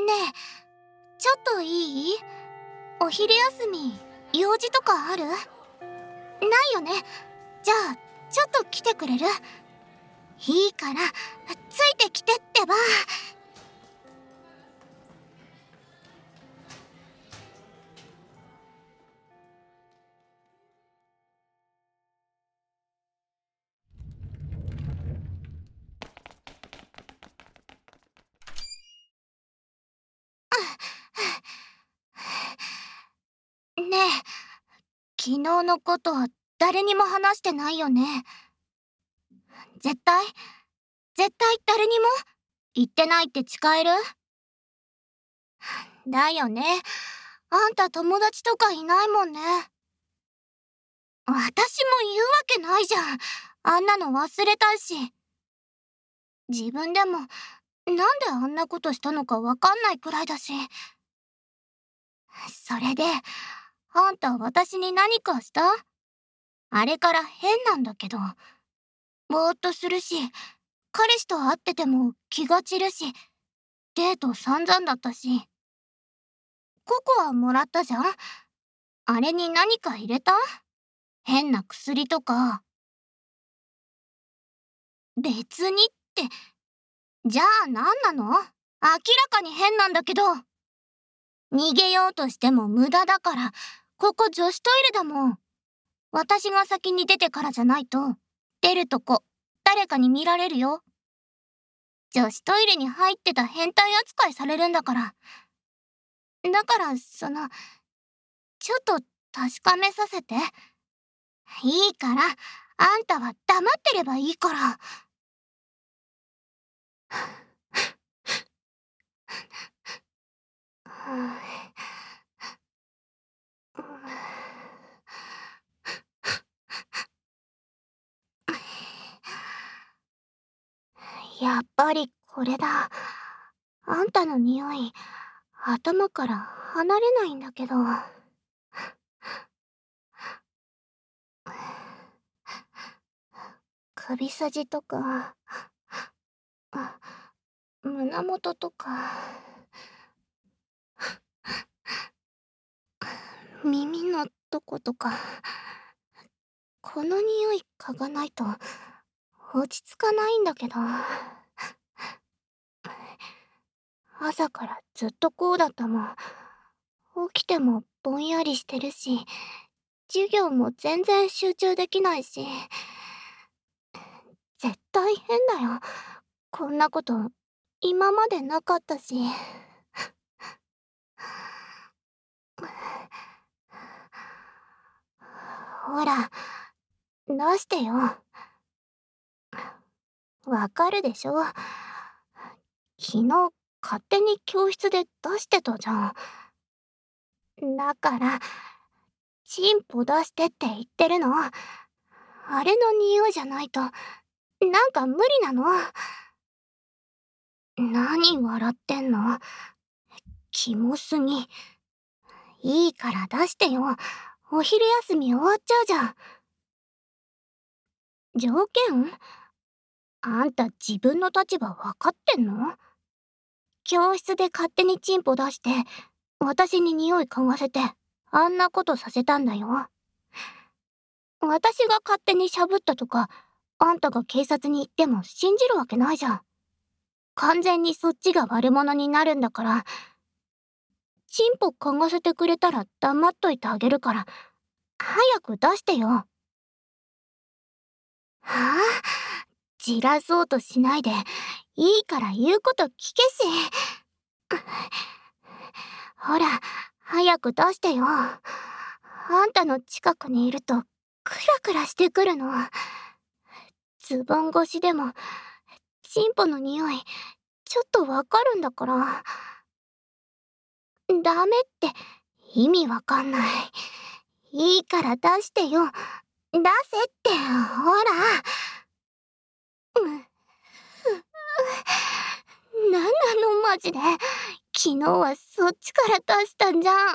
ねえ、ちょっといい？お昼休み、用事とかある？ないよね。じゃあ、ちょっと来てくれる？いいから、ついてきてってば。ねえ、昨日のこと誰にも話してないよね。絶対誰にも言ってないって誓える？だよね。あんた友達とかいないもんね。私も言うわけないじゃん。あんなの忘れたいし。自分でもなんであんなことしたのかわかんないくらいだし。それで、あんた私に何かした？あれから変なんだけど。ぼーっとするし、彼氏と会ってても気が散るし、デート散々だったし。ココアもらったじゃん？あれに何か入れた？変な薬とか。別にって、じゃあ何なの？明らかに変なんだけど。逃げようとしても無駄だから、ここ女子トイレだもん。私が先に出てからじゃないと、出るとこ、誰かに見られるよ。女子トイレに入ってた変態扱いされるんだから。だから、ちょっと確かめさせて。いいから、あんたは黙ってればいいから。やっぱりこれだ。あんたの匂い、頭から離れないんだけど。首筋とか、あ、胸元とか、耳のとことか。この匂い嗅がないと落ち着かないんだけど。朝からずっとこうだったもん。起きてもぼんやりしてるし、授業も全然集中できないし。絶対変だよ。こんなこと今までなかったし。ほら、出してよ。わかるでしょ？昨日勝手に教室で出してたじゃん。だから、チンポ出してって言ってるの。あれの匂いじゃないと、なんか無理なの。何笑ってんの？キモすぎ。いいから出してよ。お昼休み終わっちゃうじゃん。条件？あんた自分の立場わかってんの？教室で勝手にチンポ出して、私に匂い嗅がせて、あんなことさせたんだよ。私が勝手にしゃぶったとか、あんたが警察に行っても信じるわけないじゃん。完全にそっちが悪者になるんだから、チンポ嗅がせてくれたら黙っといてあげるから、早く出してよ。はあ？じらそうとしないで、いいから言うこと聞けし。ほら、早く出してよ。あんたの近くにいると、クラクラしてくるの。ズボン越しでも、チンポの匂い、ちょっとわかるんだから。ダメって意味わかんない。いいから出してよ。出せって、ほら。なんなのマジで。昨日はそっちから出したんじゃ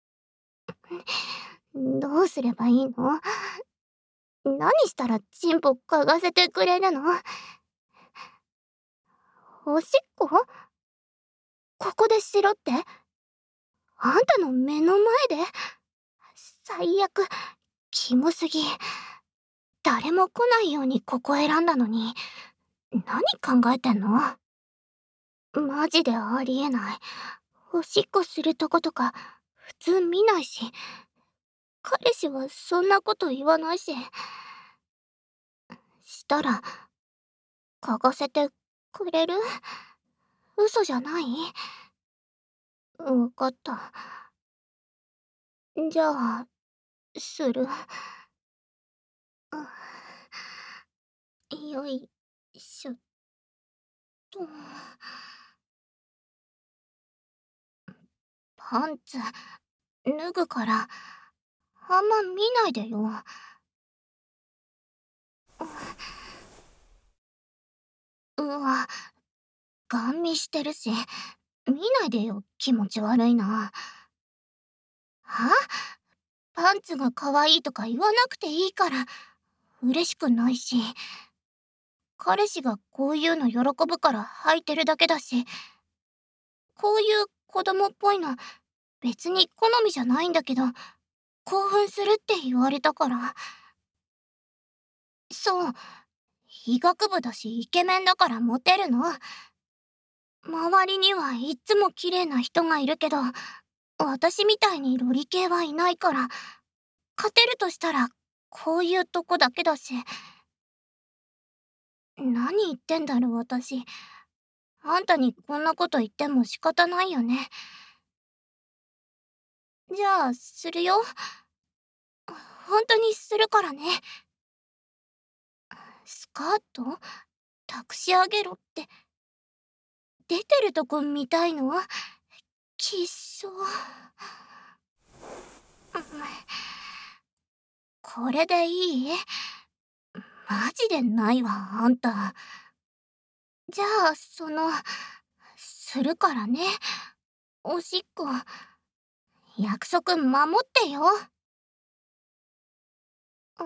ん。どうすればいいの？何したらチンポ嗅がせてくれるの？おしっこ？ ここでしろって？あんたの目の前で？最悪。キモすぎ。誰も来ないようにここ選んだのに、何考えてんの？マジでありえない。おしっこするとことか、普通見ないし、彼氏はそんなこと言わないし。したら、嗅がせてくれる？嘘じゃない？わかった。じゃあ、する。よいしょっと。パンツ、脱ぐから、あんま見ないでよ。うわ、ガン見してるし、見ないでよ、気持ち悪いな。は？パンツが可愛いとか言わなくていいから、嬉しくないし。彼氏がこういうの喜ぶから履いてるだけだし、こういう子供っぽいの、別に好みじゃないんだけど、興奮するって言われたから。そう、医学部だしイケメンだからモテるの。周りにはいっつも綺麗な人がいるけど、私みたいにロリ系はいないから、勝てるとしたらこういうとこだけだし。何言ってんだろ私。あんたにこんなこと言っても仕方ないよね。じゃあするよ。本当にするからね。スカート託し上げろって。出てるとこ見たいの？きっしょ。これでいい？マジでないわ、あんた。じゃあ、するからね。おしっこ、約束守ってよ。うん、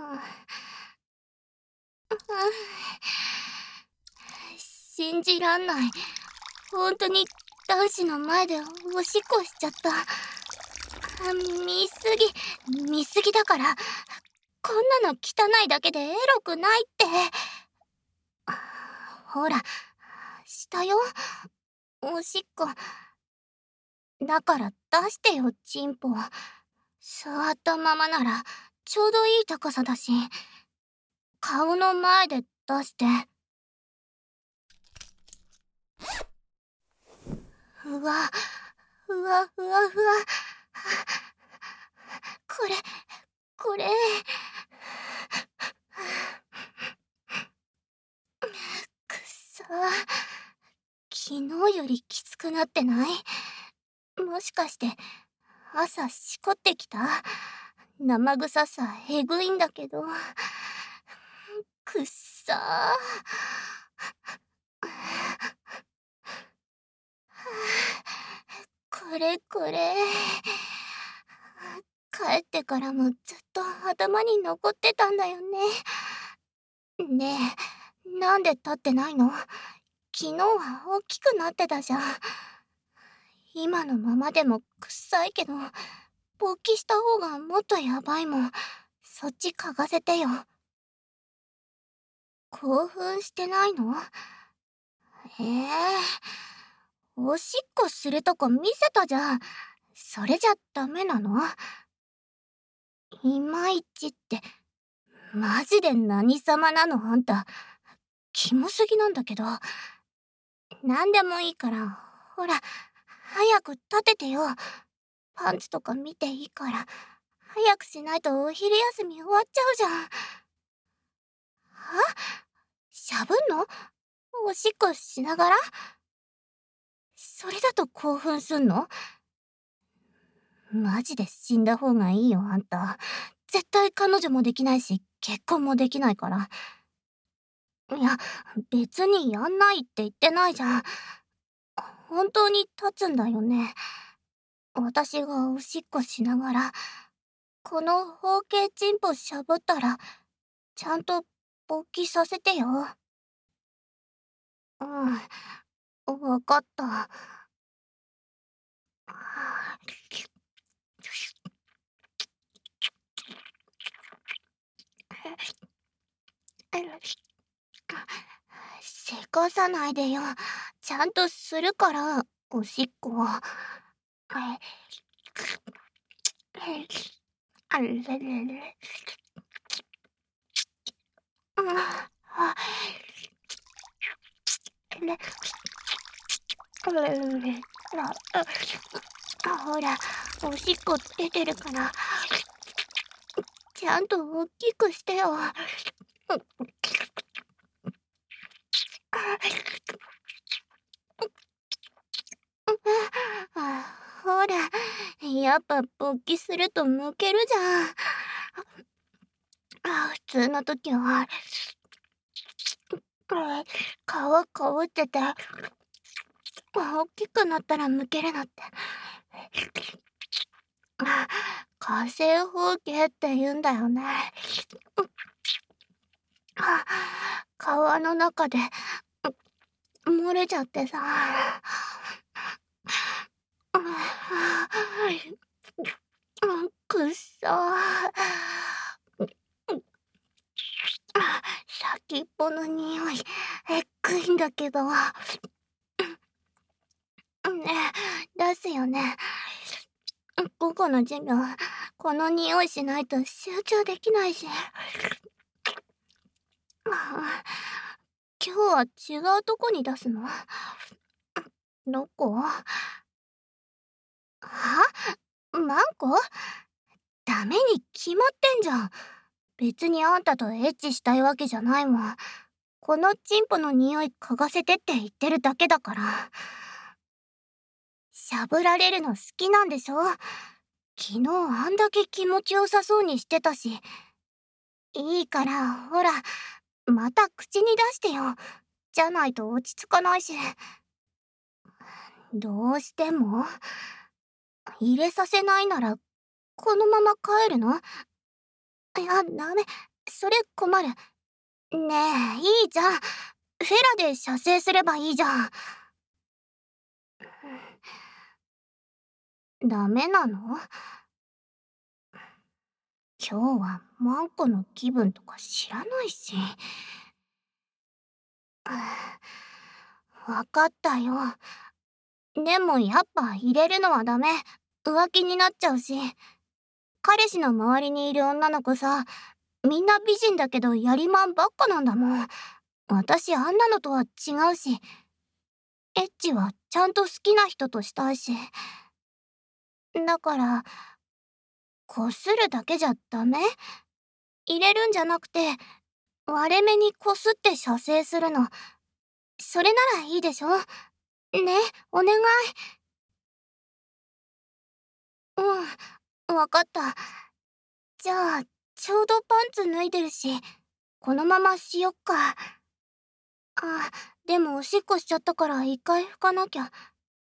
信じらんない。本当に男子の前でおしっこしちゃった。見すぎだから。こんなの汚いだけでエロくないって。ほら、したよ。おしっこ。だから出してよ、チンポ。座ったままならちょうどいい高さだし、顔の前で出して。うわ、うわふわふわ。これ、これ。くっさ。昨日よりきつくなってない？もしかして朝しこってきた？生臭さえぐいんだけど。くっさ。これこれ。帰ってからもずっと頭に残ってたんだよね。ねえ、なんで立ってないの？昨日は大きくなってたじゃん。今のままでも臭いけど、勃起した方がもっとやばいもん。そっち嗅がせてよ。興奮してないの？ええ、おしっこするとこ見せたじゃん。それじゃダメなの？いまいちって、マジで何様なのあんた。キモすぎなんだけど。なんでもいいから、ほら、早く立ててよ。パンツとか見ていいから。早くしないとお昼休み終わっちゃうじゃん。は？しゃぶんの？おしっこしながら？それだと興奮すんの？マジで死んだ方がいいよ、あんた。絶対彼女もできないし、結婚もできないから。いや、別にやんないって言ってないじゃん。本当に立つんだよね。私がおしっこしながら、この包茎チンポしゃぶったら、ちゃんと勃起させてよ。うん、わかった。 せかさないでよ。ちゃんとするから、おしっこ。あれれれ。うん、あ、れ、あれれれ。ほら、おしっこ出てるから、ちゃんと大きくしてよ。ほら、やっぱ勃起するとむけるじゃん。普通の時は、皮かぶってて、大きくなったらむけるのって。火星風景って言うんだよね。皮の中で漏れちゃってさ。くっそー。先っぽの匂い、えっくいんだけど。ねえ、出すよね。午後の授業、この匂いしないと集中できないし。今日は違うとこに出すの？どこ？マンコ？ダメに決まってんじゃん。別にあんたとエッチしたいわけじゃないもん。このチンポの匂い嗅がせてって言ってるだけだから。しゃぶられるの好きなんでしょ？昨日あんだけ気持ちよさそうにしてたし。いいから、ほら、また口に出してよ。じゃないと落ち着かないし。どうしても？入れさせないなら、このまま帰るの？いや、ダメ。それ困る。ねえ、いいじゃん。フェラで射精すればいいじゃん。ダメなの？今日はマンコの気分とか知らないし。わかったよ。でもやっぱ入れるのはダメ。浮気になっちゃうし。彼氏の周りにいる女の子さ、みんな美人だけどやりまんばっかなんだもん。私あんなのとは違うし、エッチはちゃんと好きな人としたいし。だから、こするだけじゃダメ？入れるんじゃなくて、割れ目にこすって射精するの。それならいいでしょ？ね、お願い。わかった。じゃあ、ちょうどパンツ脱いでるし、このまましよっか。でもおしっこしちゃったから一回拭かなきゃ。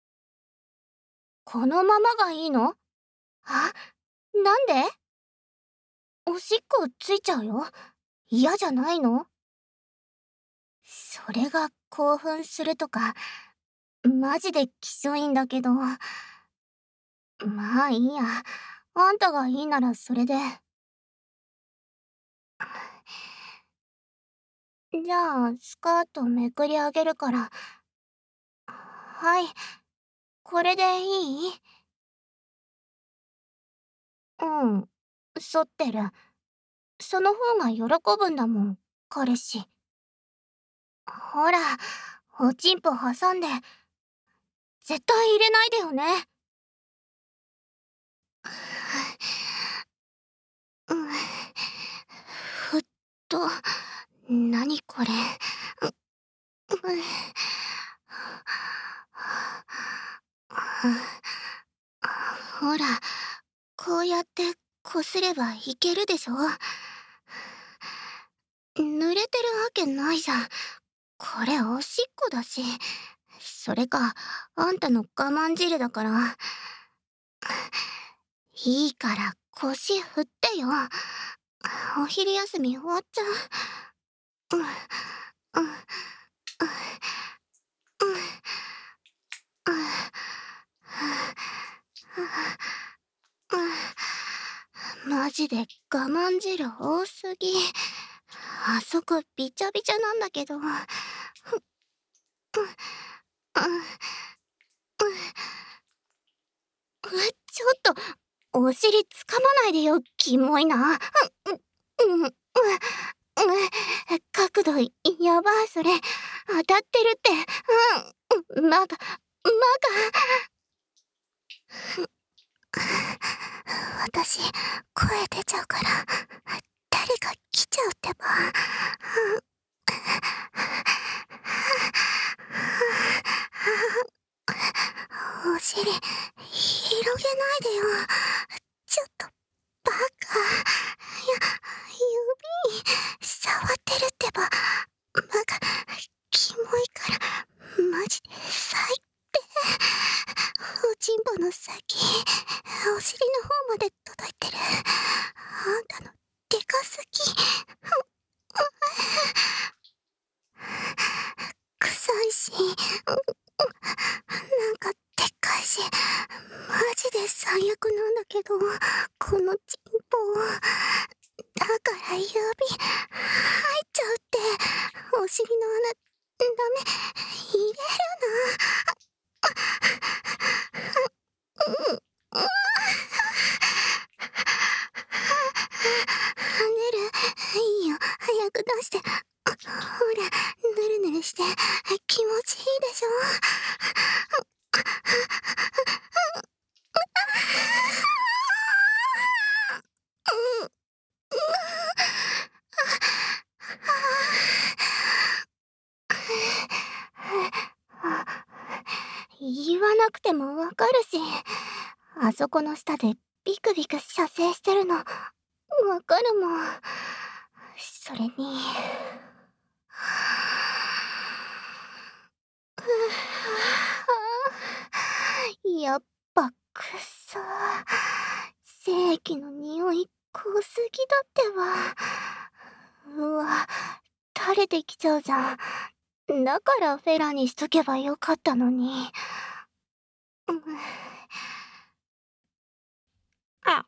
このままがいいの？なんで？おしっこついちゃうよ。嫌じゃないの？それが興奮するとか、マジできしょいんだけど。まあいいや。あんたがいいならそれで。じゃあ、スカートめくり上げるから。はい。これでいい？うん。剃ってる。その方が喜ぶんだもん、彼氏。ほら、おちんぽ挟んで。絶対入れないでよね。うん。ふっと、何これ。うんほら、こうやってこすればいけるでしょ？濡れてるわけないじゃん。これおしっこだし。それか、あんたの我慢汁だから。いいから腰振ってよ。お昼休み終わっちゃう。うん、うん、うん、うん、うん。 マジで我慢汁多すぎ。あそこびちゃびちゃなんだけど。ちょっと、お尻つかまないでよ、キモいな。角度、やばい、それ。当たってるって。マガ。私、声出ちゃうから、誰か来ちゃうってば。お尻、広げないでよ。ちょっと、バカ。指、触ってるってば。バカ、キモいから、マジで最低。おちんぽの先、お尻の方まで届いてる。あんたのでかすぎ。臭いし、なんかでっかいし、マジで最悪なんだけど、このチンポ。だから指、入っちゃうって。お尻の穴、ダメ、入れるな。跳ねる。いいよ、早く出して。ほら、ぬるぬるして、気持ちいいでしょ。言わなくてもわかるし、あそこの下でビクビク射精してるの、わかるもん。それに、やっぱくっそ。精液の匂い濃すぎだってば。うわ、垂れてきちゃうじゃん。だからフェラにしとけばよかったのに。あ、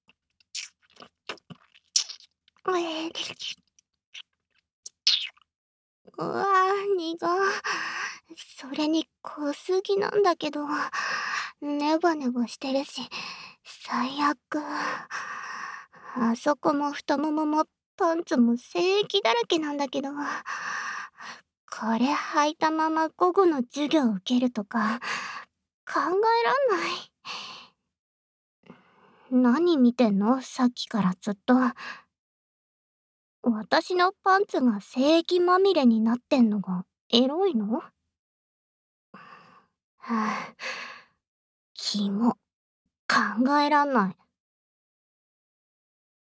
うわぁ、苦。それに濃すぎなんだけど、ネバネバしてるし、最悪。あそこも太もももパンツも精液だらけなんだけど、これ履いたまま午後の授業受けるとか、考えらんない。何見てんの？さっきからずっと。私のパンツが精液まみれになってんのがエロいの？はぁ、キモ。考えらんない。